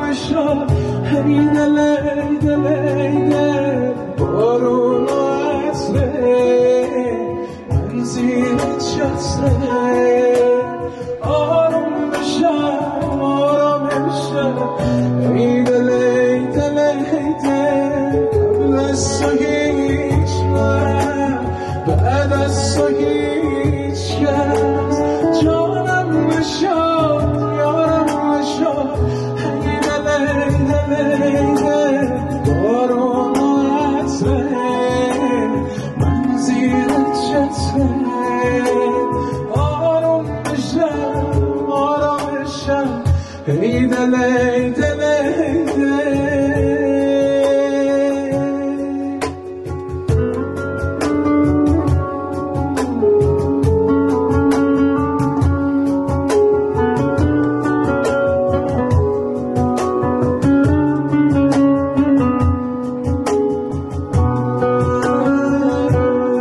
بشم ای دل ای دل ای دل بارون و عطره من زیر چتره آروم بشم آرام بشم ای دل ای دل ای دل قبل از تو هیچ من بعد از تو هیچ کس جانم بشم یارم بشم ای دل ای دل ای دل بارون و عطره من زیر چتره آروم بشم ای دل ای دل